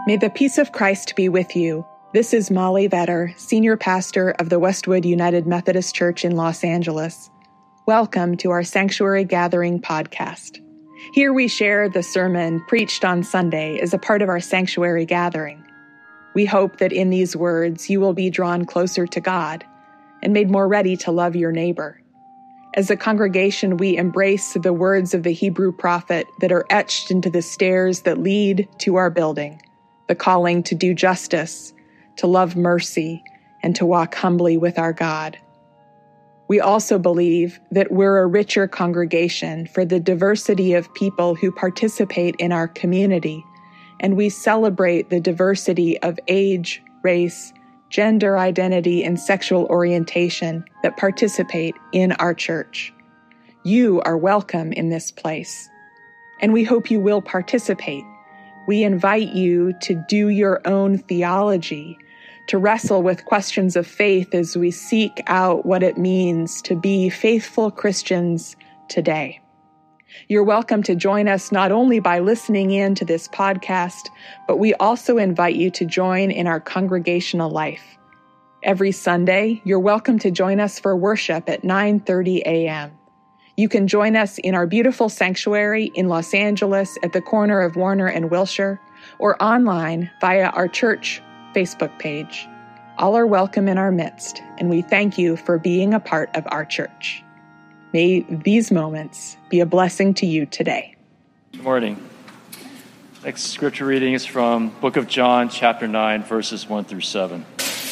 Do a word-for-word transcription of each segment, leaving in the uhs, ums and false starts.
May the peace of Christ be with you. This is Molly Vetter, Senior Pastor of the Westwood United Methodist Church in Los Angeles. Welcome to our Sanctuary Gathering podcast. Here we share the sermon preached on Sunday as a part of our Sanctuary Gathering. We hope that in these words you will be drawn closer to God and made more ready to love your neighbor. As a congregation, we embrace the words of the Hebrew prophet that are etched into the stairs that lead to our building, the calling to do justice, to love mercy, and to walk humbly with our God. We also believe that we're a richer congregation for the diversity of people who participate in our community, and we celebrate the diversity of age, race, gender identity, and sexual orientation that participate in our church. You are welcome in this place, and we hope you will participate. We invite you to do your own theology, to wrestle with questions of faith as we seek out what it means to be faithful Christians today. You're welcome to join us not only by listening in to this podcast, but we also invite you to join in our congregational life. Every Sunday, you're welcome to join us for worship at nine thirty a.m. You can join us in our beautiful sanctuary in Los Angeles at the corner of Warner and Wilshire, or online via our church Facebook page. All are welcome in our midst, and we thank you for being a part of our church. May these moments be a blessing to you today. Good morning. Next scripture reading is from Book of John, chapter nine, verses one through seven.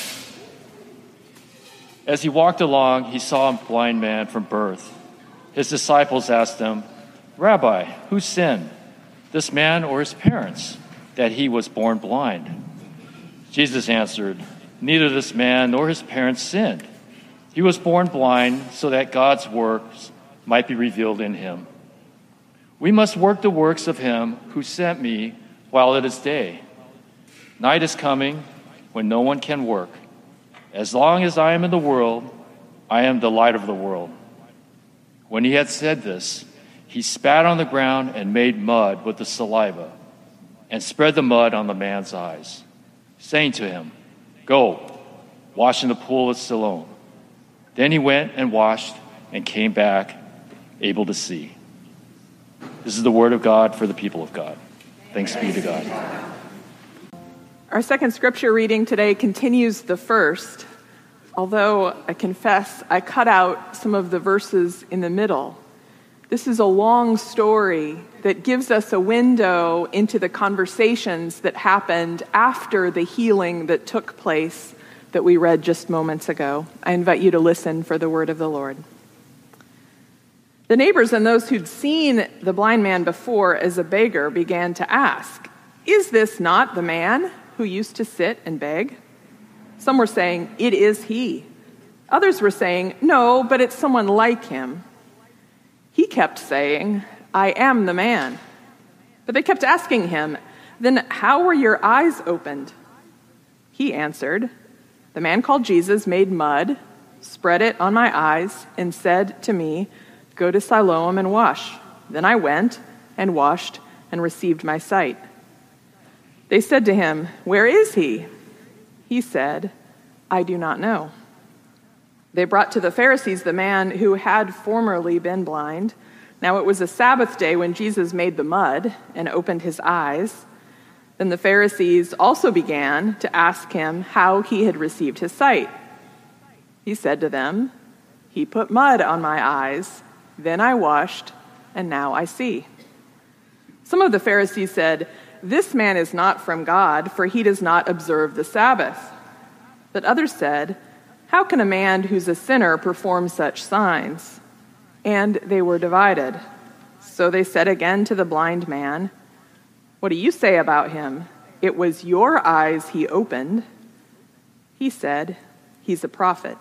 As he walked along, he saw a blind man from birth. His disciples asked him, "Rabbi, who sinned, this man or his parents, that he was born blind?" Jesus answered, "Neither this man nor his parents sinned. He was born blind so that God's works might be revealed in him. We must work the works of him who sent me while it is day. Night is coming when no one can work. As long as I am in the world, I am the light of the world." When he had said this, he spat on the ground and made mud with the saliva and spread the mud on the man's eyes, saying to him, "Go, wash in the pool of Siloam." Then he went and washed and came back able to see. This is the word of God for the people of God. Thanks be to God. Our second scripture reading today continues the first, although I confess I cut out some of the verses in the middle. This is a long story that gives us a window into the conversations that happened after the healing that took place that we read just moments ago. I invite you to listen for the word of the Lord. The neighbors and those who'd seen the blind man before as a beggar began to ask, "Is this not the man who used to sit and beg?" Some were saying, "It is he." Others were saying, "No, but it's someone like him." He kept saying, "I am the man." But they kept asking him, "Then how were your eyes opened?" He answered, "The man called Jesus made mud, spread it on my eyes, and said to me, 'Go to Siloam and wash.' Then I went and washed and received my sight." They said to him, "Where is he?" He said, "I do not know." They brought to the Pharisees the man who had formerly been blind. Now it was a Sabbath day when Jesus made the mud and opened his eyes. Then the Pharisees also began to ask him how he had received his sight. He said to them, "He put mud on my eyes, then I washed, and now I see." Some of the Pharisees said, "This man is not from God, for he does not observe the Sabbath." But others said, "How can a man who's a sinner perform such signs?" And they were divided. So they said again to the blind man, "What do you say about him? It was your eyes he opened." He said, "He's a prophet."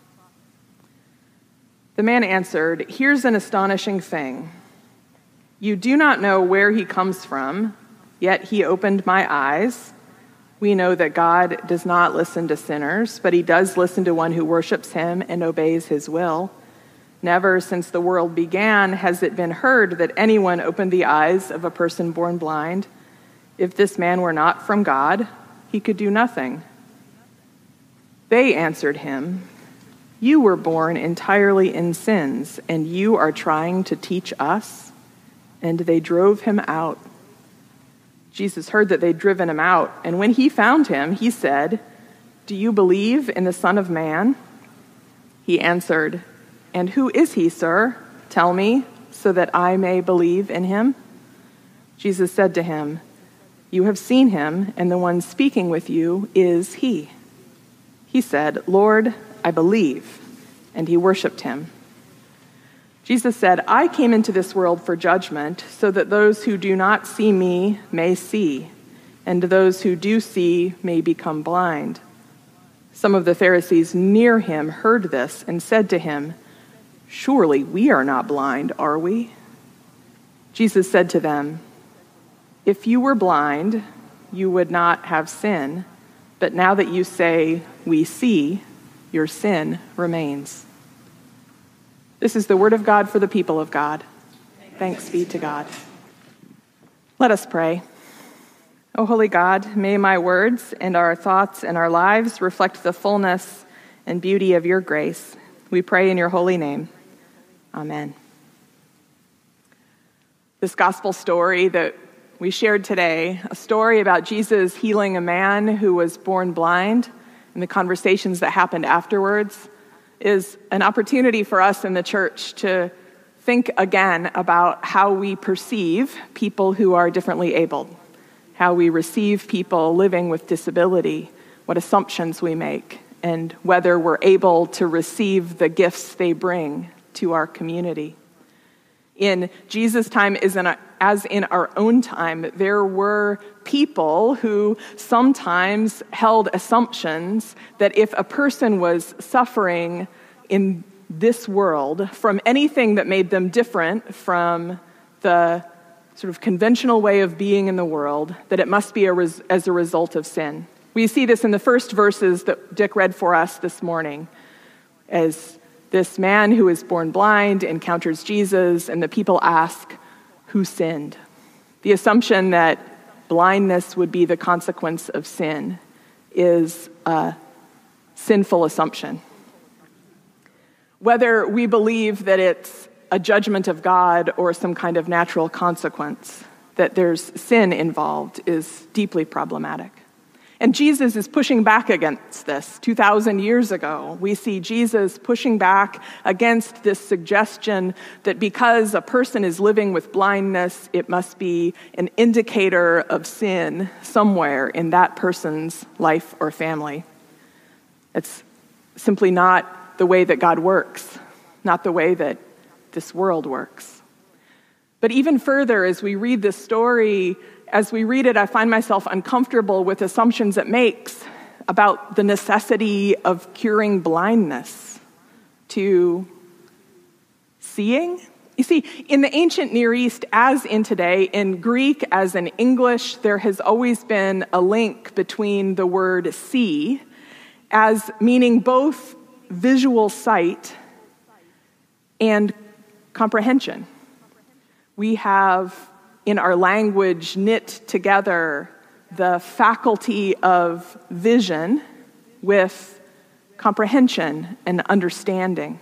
The man answered, "Here's an astonishing thing. You do not know where he comes from, yet he opened my eyes. We know that God does not listen to sinners, but he does listen to one who worships him and obeys his will. Never since the world began has it been heard that anyone opened the eyes of a person born blind. If this man were not from God, he could do nothing." They answered him, "You were born entirely in sins, and you are trying to teach us?" And they drove him out. Jesus heard that they'd driven him out, and when he found him, he said, "Do you believe in the Son of Man?" He answered, "And who is he, sir? Tell me, so that I may believe in him." Jesus said to him, "You have seen him, and the one speaking with you is he." He said, "Lord, I believe," and he worshiped him. Jesus said, "I came into this world for judgment, so that those who do not see me may see, and those who do see may become blind." Some of the Pharisees near him heard this and said to him, "Surely we are not blind, are we?" Jesus said to them, "If you were blind, you would not have sin, but now that you say, 'We see,' your sin remains." This is the word of God for the people of God. Thanks be to God. Let us pray. O holy God, may my words and our thoughts and our lives reflect the fullness and beauty of your grace. We pray in your holy name. Amen. This gospel story that we shared today, a story about Jesus healing a man who was born blind, and the conversations that happened afterwards, is an opportunity for us in the church to think again about how we perceive people who are differently abled, how we receive people living with disability, what assumptions we make, and whether we're able to receive the gifts they bring to our community. In Jesus' time, as in our own time, there were people who sometimes held assumptions that if a person was suffering in this world from anything that made them different from the sort of conventional way of being in the world, that it must be a res- as a result of sin. We see this in the first verses that Dick read for us this morning, as this man who is born blind encounters Jesus, and the people ask, "Who sinned?" The assumption that blindness would be the consequence of sin is a sinful assumption. Whether we believe that it's a judgment of God or some kind of natural consequence, that there's sin involved, is deeply problematic. And Jesus is pushing back against this. two thousand years ago, we see Jesus pushing back against this suggestion that because a person is living with blindness, it must be an indicator of sin somewhere in that person's life or family. It's simply not the way that God works, not the way that this world works. But even further, as we read this story, as we read it, I find myself uncomfortable with assumptions it makes about the necessity of curing blindness to seeing. You see, in the ancient Near East, as in today, in Greek as in English, there has always been a link between the word see as meaning both visual sight and comprehension. We have in our language knit together the faculty of vision with comprehension and understanding.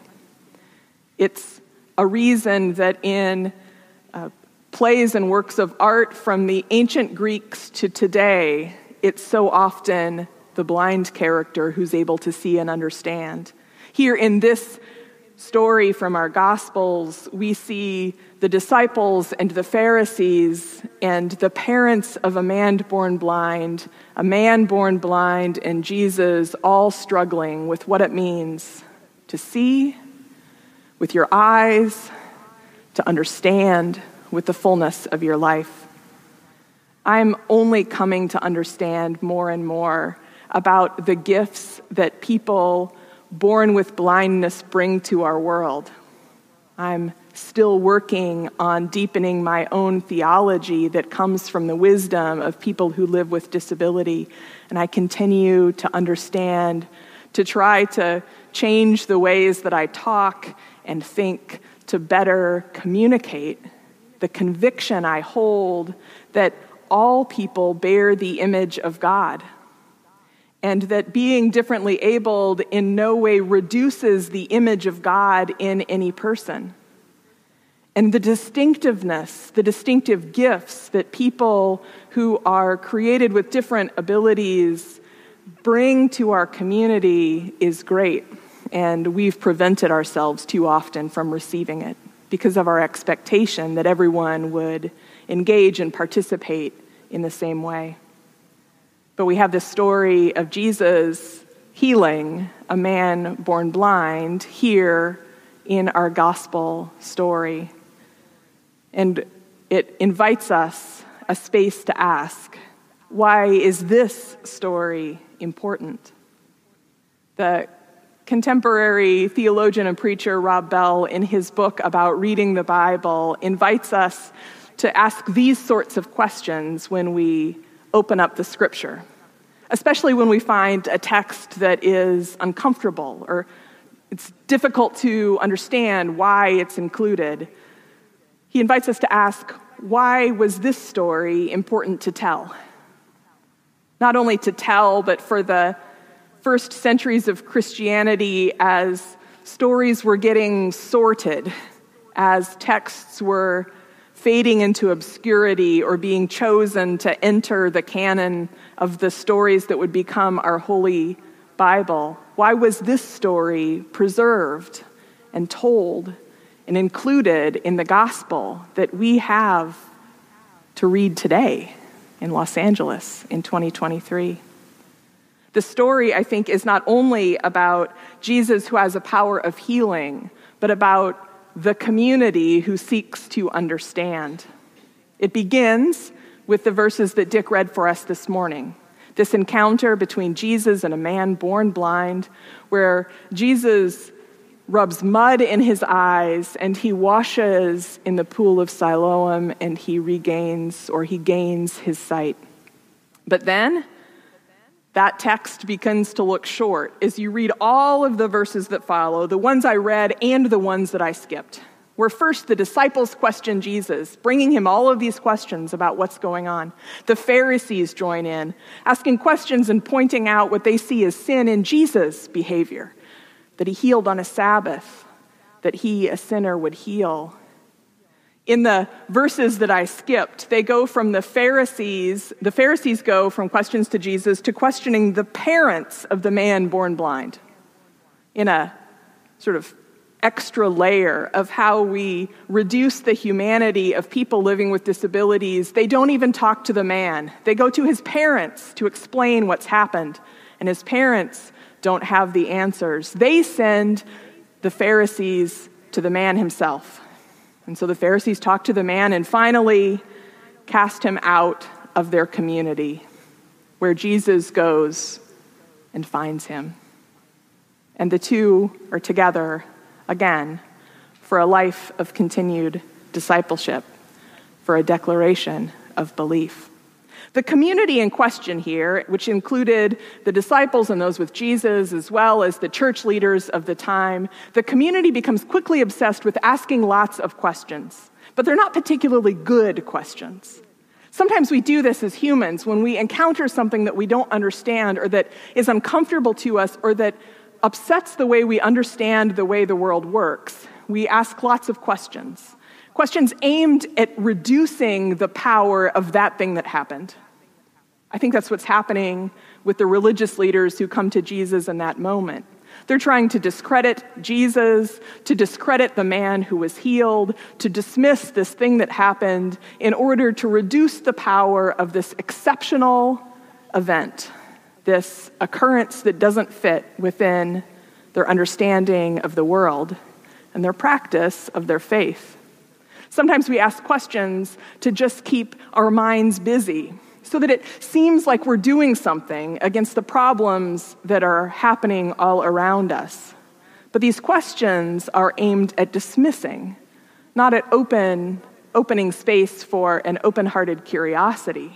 It's a reason that in uh, plays and works of art from the ancient Greeks to today, it's so often the blind character who's able to see and understand. Here in this story from our Gospels, we see the disciples and the Pharisees and the parents of a man born blind, a man born blind, and Jesus all struggling with what it means to see with your eyes, to understand with the fullness of your life. I'm only coming to understand more and more about the gifts that people born with blindness bring to our world. I'm still working on deepening my own theology that comes from the wisdom of people who live with disability, and I continue to understand, to try to change the ways that I talk and think to better communicate the conviction I hold that all people bear the image of God, and that being differently abled in no way reduces the image of God in any person. And the distinctiveness, the distinctive gifts that people who are created with different abilities bring to our community is great. And we've prevented ourselves too often from receiving it because of our expectation that everyone would engage and participate in the same way. But we have this story of Jesus healing a man born blind here in our gospel story. And it invites us a space to ask, why is this story important? The contemporary theologian and preacher Rob Bell, in his book about reading the Bible, invites us to ask these sorts of questions when we open up the scripture, especially when we find a text that is uncomfortable or it's difficult to understand why it's included. He invites us to ask, why was this story important to tell? Not only to tell, but for the first centuries of Christianity, as stories were getting sorted, as texts were fading into obscurity or being chosen to enter the canon of the stories that would become our Holy Bible. Why was this story preserved and told and included in the gospel that we have to read today in Los Angeles in twenty twenty-three? The story, I think, is not only about Jesus who has a power of healing, but about the community who seeks to understand. It begins with the verses that Dick read for us this morning. This encounter between Jesus and a man born blind, where Jesus rubs mud in his eyes and he washes in the pool of Siloam and he regains or he gains his sight. But then that text begins to look short as you read all of the verses that follow, the ones I read and the ones that I skipped, where first the disciples question Jesus, bringing him all of these questions about what's going on. The Pharisees join in, asking questions and pointing out what they see as sin in Jesus' behavior, that he healed on a Sabbath, that he, a sinner, would heal. In the verses that I skipped, they go from the Pharisees, the Pharisees go from questions to Jesus to questioning the parents of the man born blind in a sort of extra layer of how we reduce the humanity of people living with disabilities. They don't even talk to the man. They go to his parents to explain what's happened, and his parents don't have the answers. They send the Pharisees to the man himself. And so the Pharisees talk to the man and finally cast him out of their community, where Jesus goes and finds him. And the two are together again for a life of continued discipleship, for a declaration of belief. The community in question here, which included the disciples and those with Jesus, as well as the church leaders of the time, the community becomes quickly obsessed with asking lots of questions, but they're not particularly good questions. Sometimes we do this as humans when we encounter something that we don't understand or that is uncomfortable to us or that upsets the way we understand the way the world works. We ask lots of questions. Questions aimed at reducing the power of that thing that happened. I think that's what's happening with the religious leaders who come to Jesus in that moment. They're trying to discredit Jesus, to discredit the man who was healed, to dismiss this thing that happened in order to reduce the power of this exceptional event, this occurrence that doesn't fit within their understanding of the world and their practice of their faith. Sometimes we ask questions to just keep our minds busy so that it seems like we're doing something against the problems that are happening all around us. But these questions are aimed at dismissing, not at open, opening space for an open-hearted curiosity.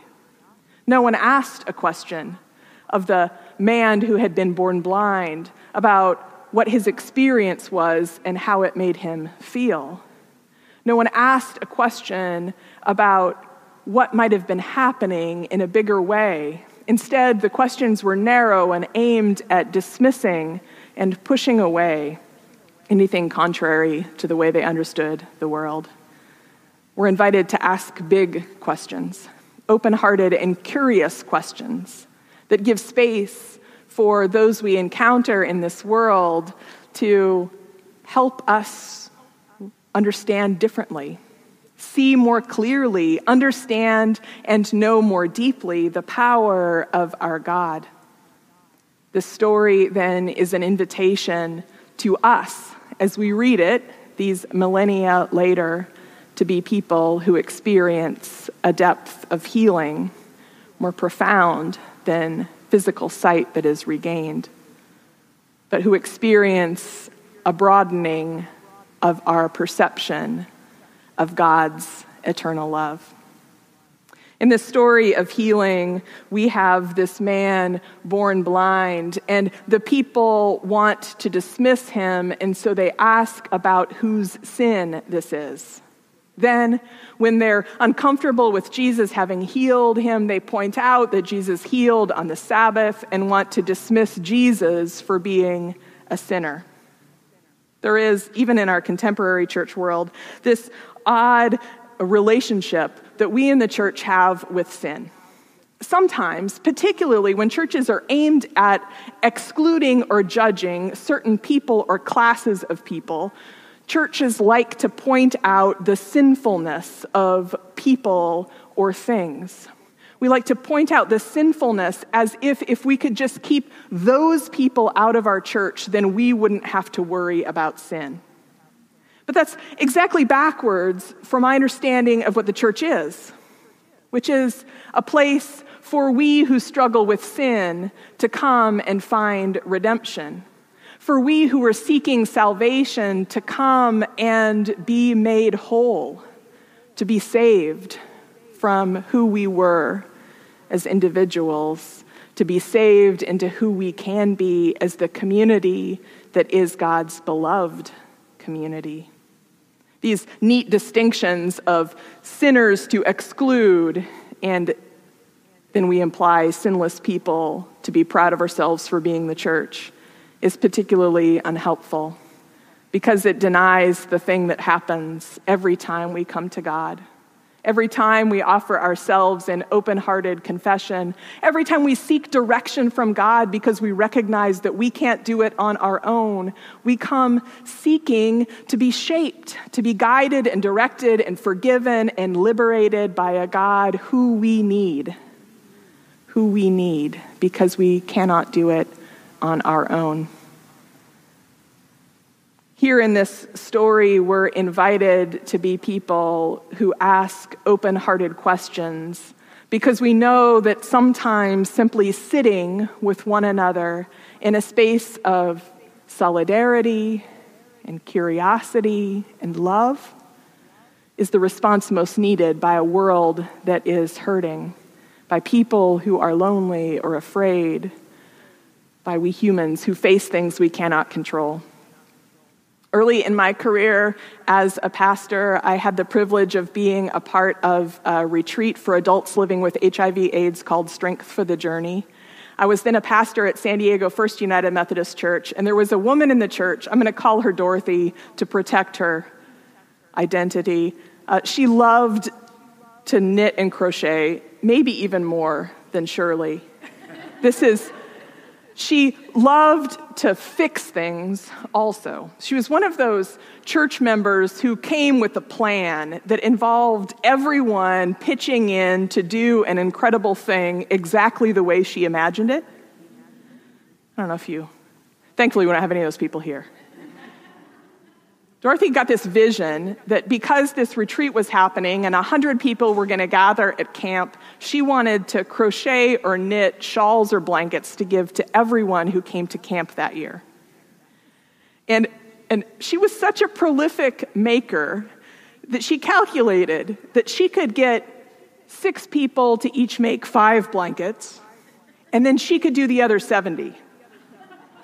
No one asked a question of the man who had been born blind about what his experience was and how it made him feel. No one asked a question about what might have been happening in a bigger way. Instead, the questions were narrow and aimed at dismissing and pushing away anything contrary to the way they understood the world. We're invited to ask big questions, open-hearted and curious questions that give space for those we encounter in this world to help us understand differently, see more clearly, understand and know more deeply the power of our God. This story, then, is an invitation to us, as we read it, these millennia later, to be people who experience a depth of healing more profound than physical sight that is regained, but who experience a broadening of our perception of God's eternal love. In this story of healing, we have this man born blind, and the people want to dismiss him, and so they ask about whose sin this is. Then, when they're uncomfortable with Jesus having healed him, they point out that Jesus healed on the Sabbath and want to dismiss Jesus for being a sinner. There is, even in our contemporary church world, this odd relationship that we in the church have with sin. Sometimes, particularly when churches are aimed at excluding or judging certain people or classes of people, churches like to point out the sinfulness of people or things. We like to point out the sinfulness as if if we could just keep those people out of our church, then we wouldn't have to worry about sin. But that's exactly backwards from my understanding of what the church is, which is a place for we who struggle with sin to come and find redemption. For we who are seeking salvation to come and be made whole, to be saved from who we were as individuals, to be saved into who we can be as the community that is God's beloved community. These neat distinctions of sinners to exclude, and then we imply sinless people to be proud of ourselves for being the church, is particularly unhelpful because it denies the thing that happens every time we come to God. Every time we offer ourselves in open-hearted confession, every time we seek direction from God because we recognize that we can't do it on our own, we come seeking to be shaped, to be guided and directed and forgiven and liberated by a God who we need, who we need because we cannot do it on our own. Here in this story, we're invited to be people who ask open-hearted questions because we know that sometimes simply sitting with one another in a space of solidarity and curiosity and love is the response most needed by a world that is hurting, by people who are lonely or afraid, by we humans who face things we cannot control. Early in my career as a pastor, I had the privilege of being a part of a retreat for adults living with H I V AIDS called Strength for the Journey. I was then a pastor at San Diego First United Methodist Church, and there was a woman in the church, I'm going to call her Dorothy to protect her identity. Uh, she loved to knit and crochet, maybe even more than Shirley. This is... She loved to fix things also. She was one of those church members who came with a plan that involved everyone pitching in to do an incredible thing exactly the way she imagined it. I don't know if you... Thankfully, we don't have any of those people here. Dorothy got this vision that because this retreat was happening and a hundred people were going to gather at camp, she wanted to crochet or knit shawls or blankets to give to everyone who came to camp that year. And, and she was such a prolific maker that she calculated that she could get six people to each make five blankets, and then she could do the other seventy.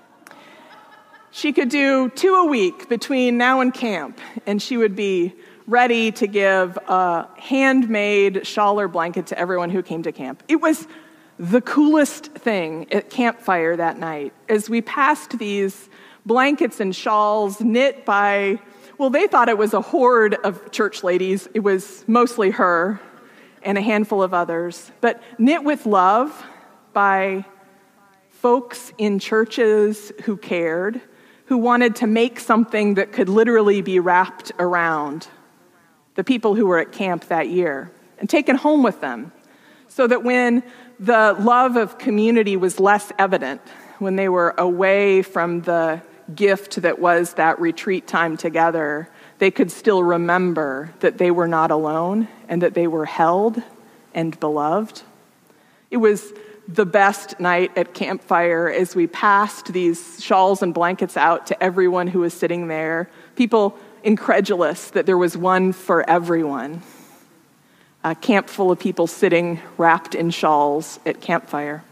She could do two a week between now and camp, and she would be ready to give a handmade shawl or blanket to everyone who came to camp. It was the coolest thing at campfire that night as we passed these blankets and shawls knit by, well, they thought it was a horde of church ladies. It was mostly her and a handful of others, but knit with love by folks in churches who cared, who wanted to make something that could literally be wrapped around the people who were at camp that year and taken home with them, so that when the love of community was less evident, when they were away from the gift that was that retreat time together, they could still remember that they were not alone and that they were held and beloved. It was the best night at campfire as we passed these shawls and blankets out to everyone who was sitting there, people incredulous that there was one for everyone. A camp full of people sitting wrapped in shawls at campfire.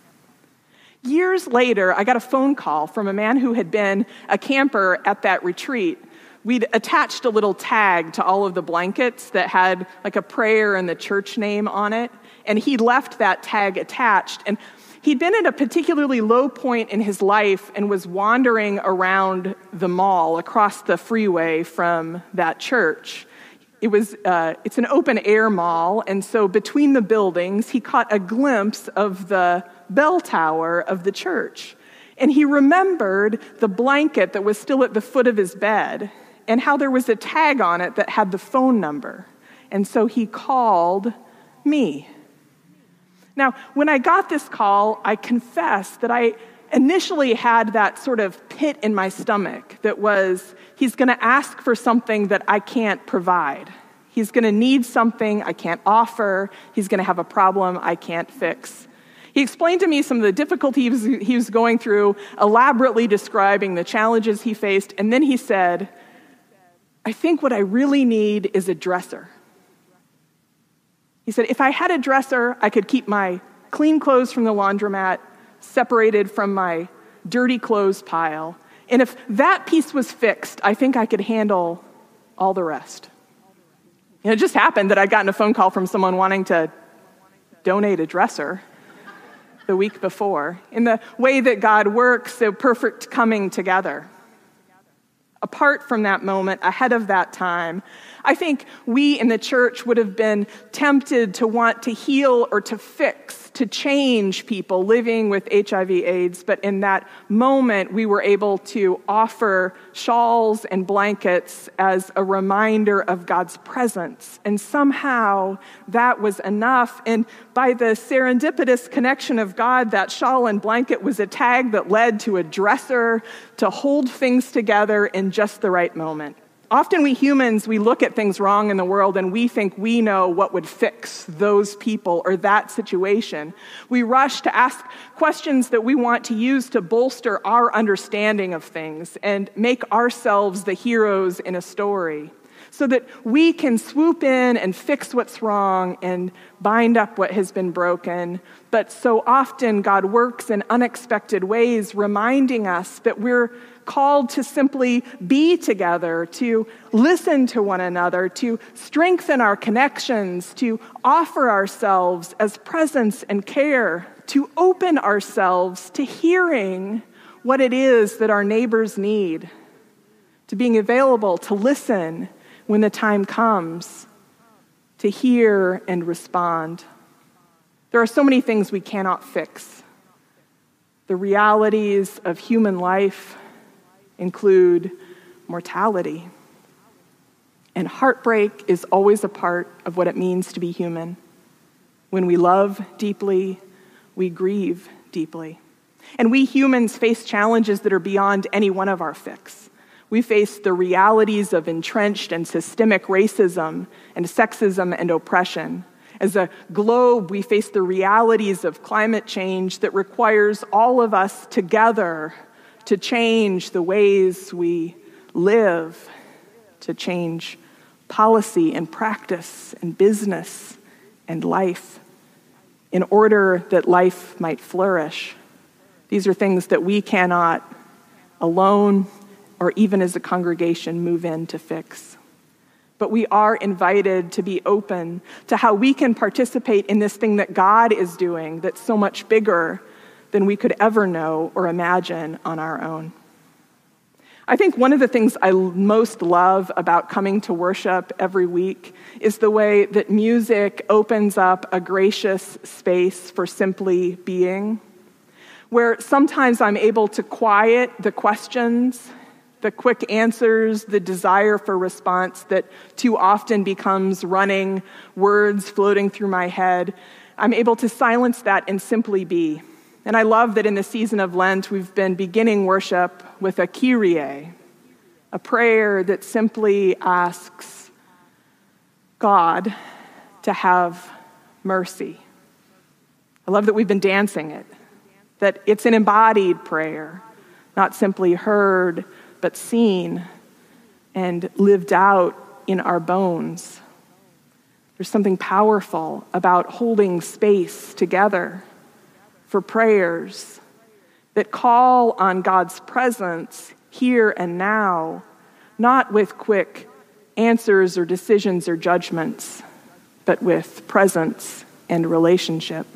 Years later, I got a phone call from a man who had been a camper at that retreat. We'd attached a little tag to all of the blankets that had like a prayer and the church name on it, and he left that tag attached. And he'd been at a particularly low point in his life and was wandering around the mall across the freeway from that church. It was, uh, it's an open-air mall, and so between the buildings, he caught a glimpse of the bell tower of the church. And he remembered the blanket that was still at the foot of his bed and how there was a tag on it that had the phone number. And so he called me. Now, when I got this call, I confess that I initially had that sort of pit in my stomach that was, he's going to ask for something that I can't provide. He's going to need something I can't offer. He's going to have a problem I can't fix. He explained to me some of the difficulties he was going through, elaborately describing the challenges he faced, and then he said, I think what I really need is a dresser. He said, if I had a dresser, I could keep my clean clothes from the laundromat separated from my dirty clothes pile. And if that piece was fixed, I think I could handle all the rest. And it just happened that I'd gotten a phone call from someone wanting to donate a dresser the week before. In the way that God works, a perfect coming together. Apart from that moment, ahead of that time, I think we in the church would have been tempted to want to heal or to fix, to change people living with H I V AIDS. But in that moment, we were able to offer shawls and blankets as a reminder of God's presence. And somehow that was enough. And by the serendipitous connection of God, that shawl and blanket was a tag that led to a dresser to hold things together in just the right moment. Often we humans, we look at things wrong in the world and we think we know what would fix those people or that situation. We rush to ask questions that we want to use to bolster our understanding of things and make ourselves the heroes in a story so that we can swoop in and fix what's wrong and bind up what has been broken. But so often God works in unexpected ways, reminding us that we're called to simply be together, to listen to one another, to strengthen our connections, to offer ourselves as presence and care, to open ourselves to hearing what it is that our neighbors need, to being available to listen when the time comes, to hear and respond. There are so many things we cannot fix. The realities of human life include mortality. And heartbreak is always a part of what it means to be human. When we love deeply, we grieve deeply. And we humans face challenges that are beyond any one of our fix. We face the realities of entrenched and systemic racism and sexism and oppression. As a globe, we face the realities of climate change that requires all of us together to change the ways we live, to change policy and practice and business and life in order that life might flourish. These are things that we cannot alone or even as a congregation move in to fix. but we are invited to be open to how we can participate in this thing that God is doing that's so much bigger than we could ever know or imagine on our own. I think one of the things I most love about coming to worship every week is the way that music opens up a gracious space for simply being, where sometimes I'm able to quiet the questions, the quick answers, the desire for response that too often becomes running words floating through my head. I'm able to silence that and simply be. And I love that in the season of Lent, we've been beginning worship with a Kyrie, a prayer that simply asks God to have mercy. I love that we've been dancing it, that it's an embodied prayer, not simply heard, but seen and lived out in our bones. There's something powerful about holding space together for prayers that call on God's presence here and now, not with quick answers or decisions or judgments, but with presence and relationship.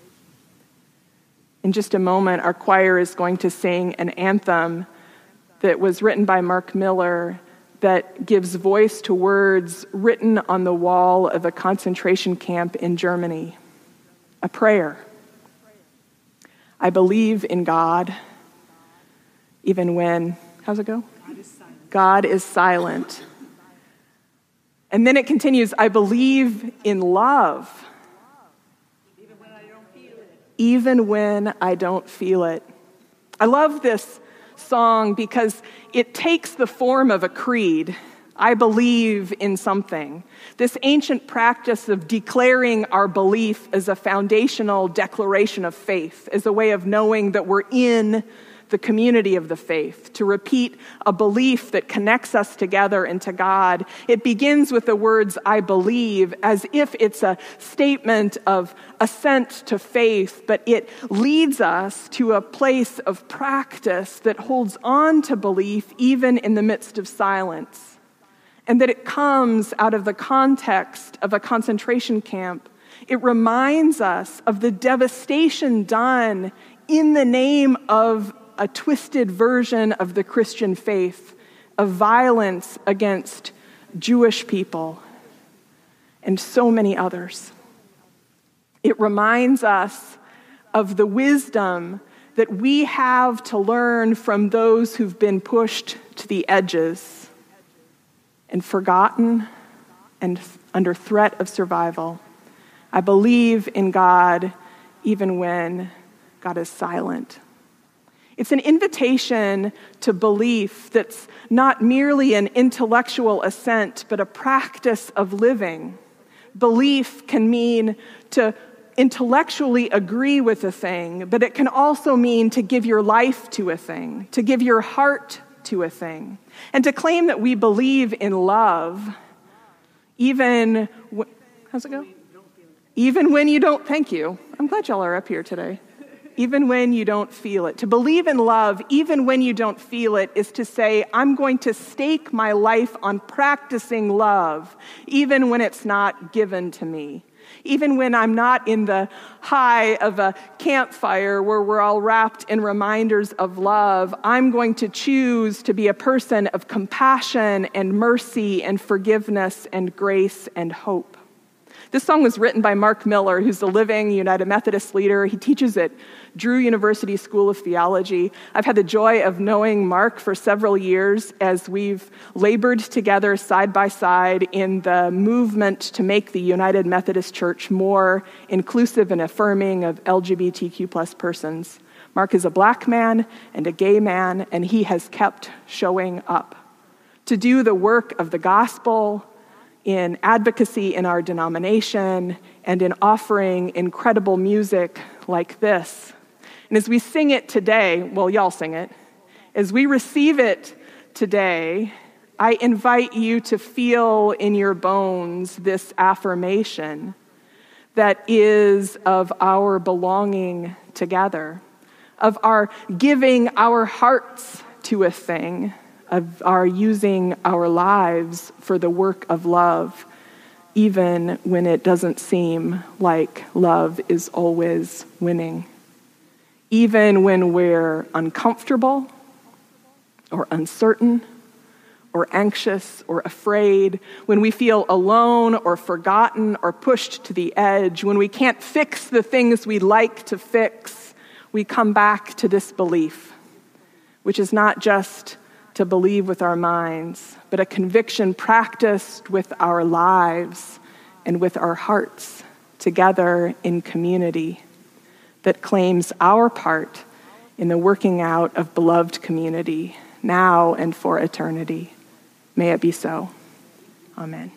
In just a moment, our choir is going to sing an anthem that was written by Mark Miller that gives voice to words written on the wall of a concentration camp in Germany, a prayer. I believe in God, even when, how's it go? God is silent. God is silent. And then it continues, I believe in love. Even when I don't feel it. Even when I don't feel it. I love this song because it takes the form of a creed. I believe in something. This ancient practice of declaring our belief as a foundational declaration of faith, as a way of knowing that we're in the community of the faith, to repeat a belief that connects us together into God. It begins with the words, I believe, as if it's a statement of assent to faith, but it leads us to a place of practice that holds on to belief even in the midst of silence. And that it comes out of the context of a concentration camp. It reminds us of the devastation done in the name of a twisted version of the Christian faith, of violence against Jewish people and so many others. It reminds us of the wisdom that we have to learn from those who've been pushed to the edges and forgotten and under threat of survival. I believe in God even when God is silent. It's an invitation to belief that's not merely an intellectual assent, but a practice of living. Belief can mean to intellectually agree with a thing, but it can also mean to give your life to a thing, to give your heart to a thing, and to claim that we believe in love, even, w- how's it go? Even when you don't, thank you. I'm glad y'all are up here today. Even when you don't feel it. To believe in love, even when you don't feel it, is to say, I'm going to stake my life on practicing love, even when it's not given to me. Even when I'm not in the high of a campfire where we're all wrapped in reminders of love, I'm going to choose to be a person of compassion and mercy and forgiveness and grace and hope. This song was written by Mark Miller, who's a living United Methodist leader. He teaches at Drew University School of Theology. I've had the joy of knowing Mark for several years as we've labored together side by side in the movement to make the United Methodist Church more inclusive and affirming of L G B T Q plus persons. Mark is a black man and a gay man, and he has kept showing up to do the work of the gospel, in advocacy in our denomination, and in offering incredible music like this. And as we sing it today, well, y'all sing it, as we receive it today, I invite you to feel in your bones this affirmation that is of our belonging together, of our giving our hearts to a thing, of our using our lives for the work of love, even when it doesn't seem like love is always winning. Even when we're uncomfortable or uncertain or anxious or afraid, when we feel alone or forgotten or pushed to the edge, when we can't fix the things we'd like to fix, we come back to this belief, which is not just to believe with our minds, but a conviction practiced with our lives and with our hearts together in community that claims our part in the working out of beloved community now and for eternity. May it be so. Amen.